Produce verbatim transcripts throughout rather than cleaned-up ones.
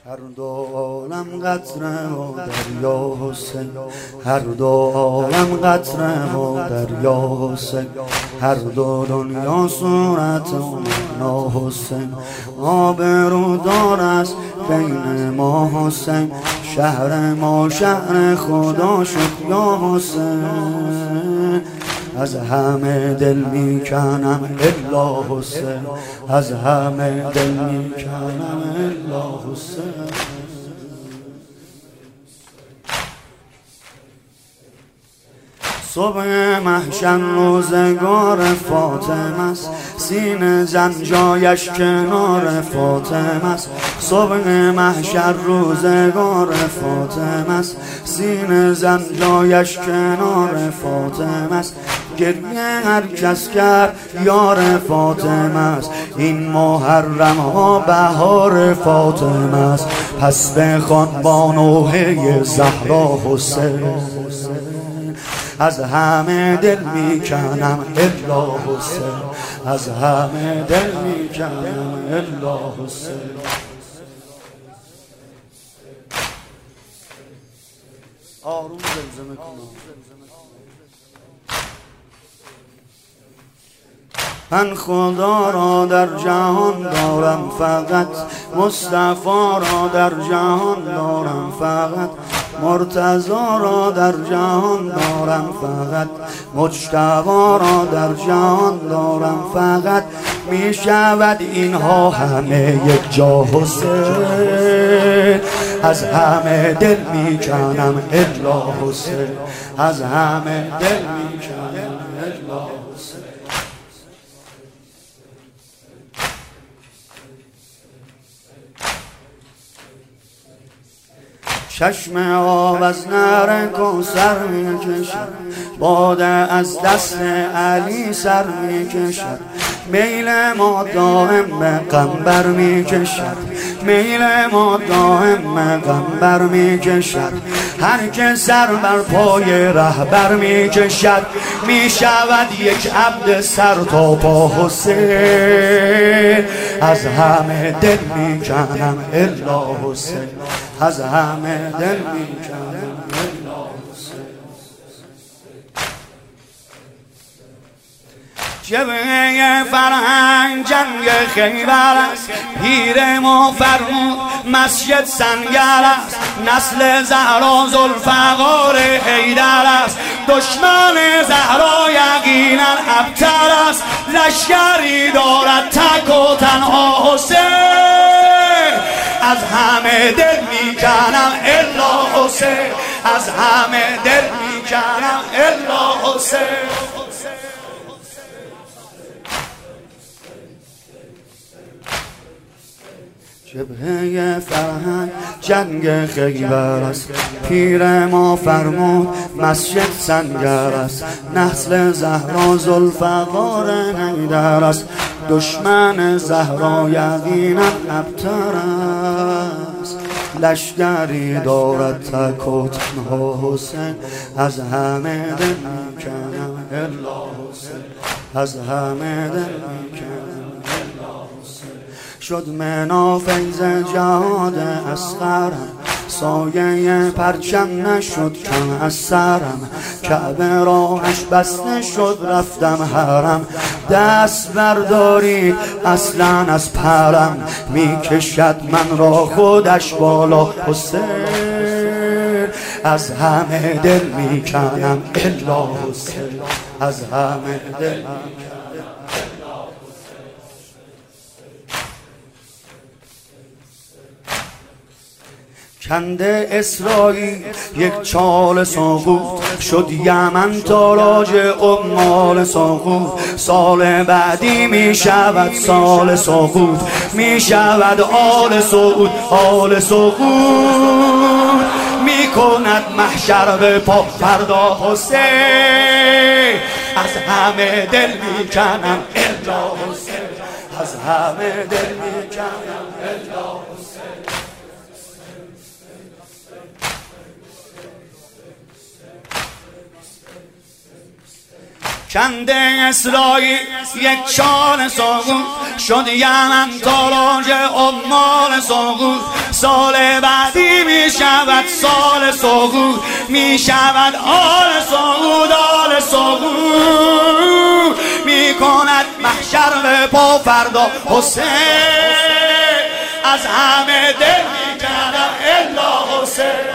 هر دو عالم قطره و دریا حسین، هر دو عالم قطره و دریا حسین، هر دو دنیا صورت و معنا حسین. آبرودار است بین ما حسین، شهر ما شهر خدا شد یا حسین. از همه دل میکنم الا حسین، از همه دل میکنم الا حسین. صبح محشر روزگار فاطمه است، سینه زن جایش کنار فاطمه است. صبح محشر روزگار فاطمه است، سینه زن جایش کنار فاطمه است. گریه هر کس کرد یار فاطمه است، این محرم ها بهار فاطمه است. پس بخوان بانوحه زهرا حسین، از همه دل میکنم الا حسین، از همه دل میکنم الا حسین. آروم زمزمه کنم. من خدا را در جهان دارم فقط، مصطفی را در جهان دارم فقط، مرتضی را در جهان دارم فقط، مجتبی را در جهان دارم فقط. می شود اینها همه یک جا حسین، از همه دل می کنم الا حسین، از همه دل می کنم الا حسین. چشم آب از نهر کوثر می کشد، باده از دست علی سر می کشد. میل ما دائم به قنبر می کشد، میل ما دائم به قنبر می کشد. هر که سر بر پای رهبر می کشد، می شود یک عبد سر تا پا حسین. از همه دل می کنم الا حسین، از همه دل می کنم الا حسین. جبهه فرهنگ جنگ خیبر است، پیر ما فرمود مسجد سنگر است. نسل زهرا ذوالفقار حیدر است، دشمن زهرا یقینا ابتر است. لشکری دارد تک و تنها حسین، از همه دل میکنم الا حسین، از همه دل میکنم الا حسین. جبهه فرهنگ جنگ خیبر است، پیر ما فرمود مسجد سنگر است. نسل زهرا ذوالفقار حیدر است، دشمن زهرا یقینا ابتر است. لشکری دارد تک و تنها حسین، از همه دل میکنم الا حسین، از همه دل میکنم الا حسین. شد منا فیض جهاد اصغرم، سایه پرچم نشد کم از سرم. کعبه راهش بسته شد رفتم حرم، دست برداری اصلا از پرم. می کشد من را خودش بالا حسین، از همه دل می کنم الا حسین، از همه دل می کنم. کنده اسرائیل یک چال سقوط، شد یمن تاراج عمال سقوط. سال بعدی می شود سال سقوط، می شود آل سعود آل سقوط. می کند محشر به پا فردا حسین، از همه دل می کنم الا حسین، از همه دل می کنم الا حسین. کنده اصلاحی یک چال ساغون شد یمن تاراج عمال ساغون سال بعدی می شود سال ساغون می شود آل ساغون آل ساغون می کند محشر به پا فردا حسین از همه دل می کنم الا حسین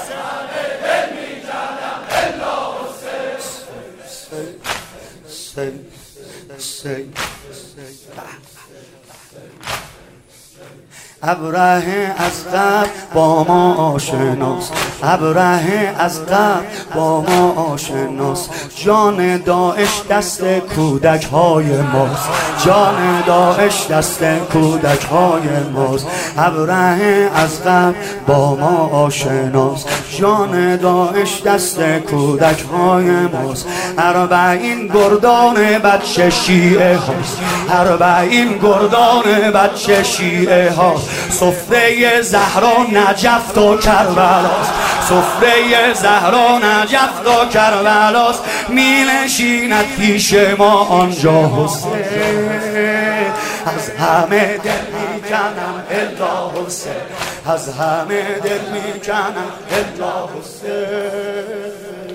ابرهه از قبل با ما آشناست ابرهه از قبل با ما آشناست جان داعش دست کودک های ماست جان داعش دست کودک های ماست ابرهه از قبل با ما آشناست جان داعش دست کودک های ماست اربعین گردان بچه شیعه هاست اربعین گردان بچه شیعه هاست سفره زهرا نجف تا کربلاست سفره زهرا نجف تا کربلاست می نشیند پیش ما آنجا حسین از همه دل می کنم الا حسین از همه دل می کنم الا حسین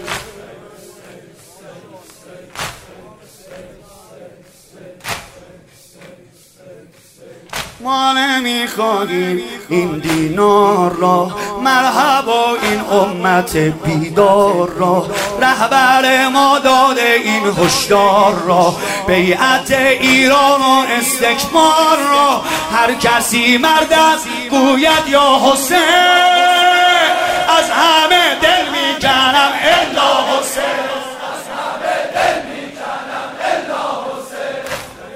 ما نمیخواهیم این دینار را مرحبا این امت بیدار را رهبر ما داده این هشدار را بیعت ایران و استکبار را هر کسی مرد است گوید یا حسین از همه دل میکنم الا حسین از همه دل میکنم الا حسین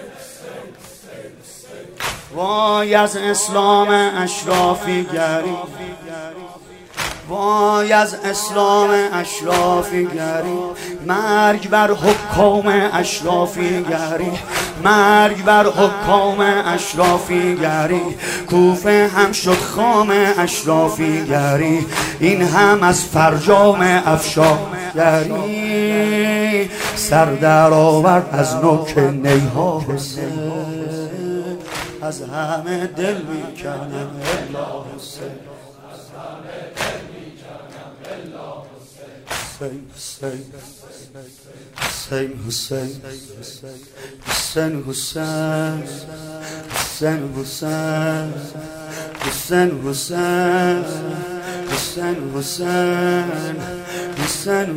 وای از اسلام اشرافیگری وای از اسلام اشرافیگری مرگ بر حکام اشرافیگری مرگ بر حکام اشرافیگری کوفه هم شد خام اشرافیگری این هم از فرجام افشاگری سر در آورد از نوک نیها حسین از همه دل میکنم الا حسین از همه دل میکنم الا حسین حسین حسین حسین حسین حسین حسین حسین حسین حسین حسین حسین حسین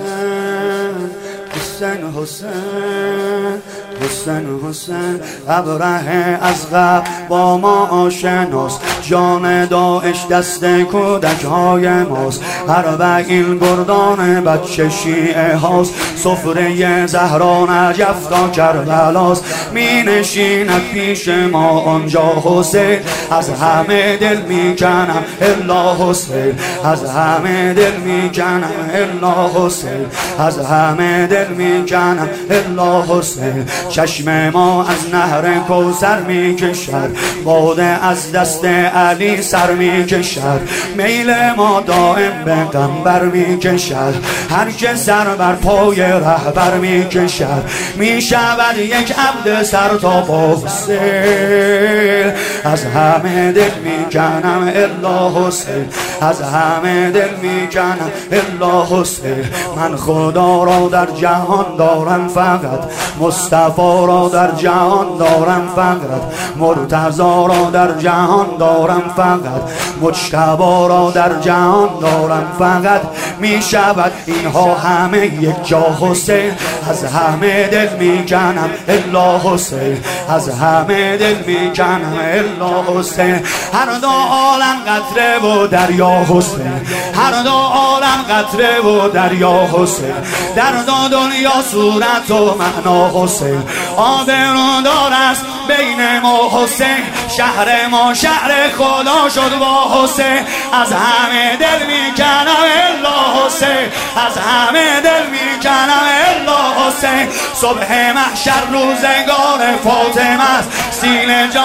حسین حسین حسین حسین حسین ابرهه از قبل با ما آشناست جان داعش دست کودک های ماست اربعین گردان بچه شیعه هاست سفره زهرا نجف تا کربلاست می نشیند پیش ما آنجا حسین از همه دل می کنم الا حسین از همه دل می کنم الا حسین از همه دل می کنم الا حسین چشم ما از نهر کوثر می کشد باده از دست علی سر می کشد میل ما دائم به قنبر می کشد هر که سر بر پای رهبر می کشد می شود یک عبد سر تا پا حسین از همه دل می کنم الا حسین از همه دل می کنم الا حسین من خدا را در جهان دارم فقط مصطفی را در جهان دارم فقط مرتضی را در جهان دارم فقط مجتبی را در جهان دارم فقط می شود اینها همه یک جا حسین از همه دل می کنم الا حسین از همه دل می کنم الا حسین هر دو عالم قطره و دریا حسین هر دو عالم قطره و دریا حسین در دو دنیا صورت و معنا حسین آبرودار است بین ما حسین شهر ما شهر خدا شد با حسین از همه دل میکنم الا حسین از همه دل میکنم الا حسین صبح محشر روزگار فاطمه است سینه جان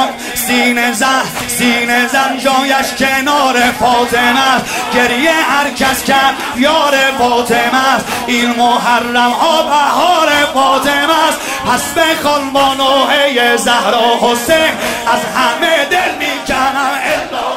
سینه زن سینه زن جایش کنار فاطمه، گریه هر کس کرد یار فاطمه، این محرم ها بهار فاطمه است. پس بخوان با نوحه زهرا حسین، از همه دل میکنم الا